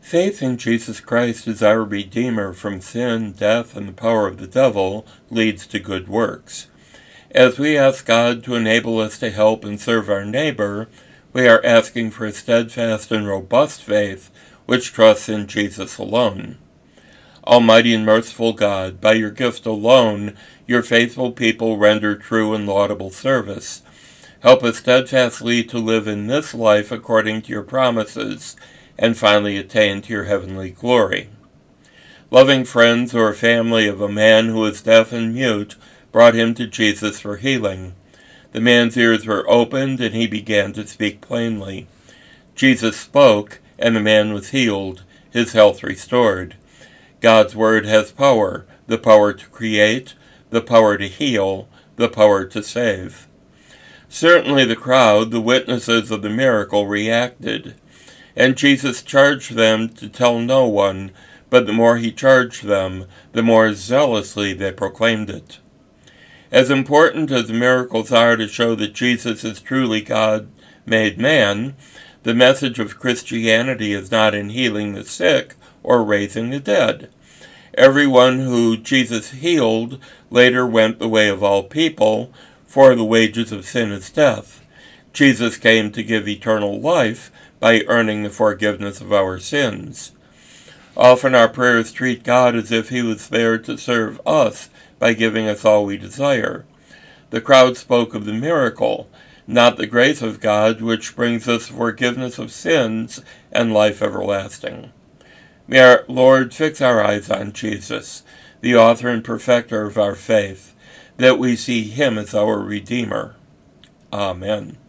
Faith in Jesus Christ as our Redeemer from sin, death, and the power of the devil leads to good works. As we ask God to enable us to help and serve our neighbor, we are asking for a steadfast and robust faith which trusts in Jesus alone. Almighty and merciful God, by your gift alone, your faithful people render true and laudable service. Help us steadfastly to live in this life according to your promises, and finally attain to your heavenly glory. Loving friends or family of a man who was deaf and mute brought him to Jesus for healing. The man's ears were opened, and he began to speak plainly. Jesus spoke, and the man was healed, his health restored. God's word has power, the power to create, the power to heal, the power to save. Certainly the crowd, the witnesses of the miracle, reacted, and Jesus charged them to tell no one, but the more he charged them, the more zealously they proclaimed it. As important as the miracles are to show that Jesus is truly God made man, the message of Christianity is not in healing the sick or raising the dead. Everyone who Jesus healed later went the way of all people, for the wages of sin is death. Jesus came to give eternal life by earning the forgiveness of our sins. Often our prayers treat God as if he was there to serve us by giving us all we desire. The crowd spoke of the miracle, not the grace of God, which brings us forgiveness of sins and life everlasting. May our Lord fix our eyes on Jesus, the author and perfecter of our faith, that we see him as our Redeemer. Amen.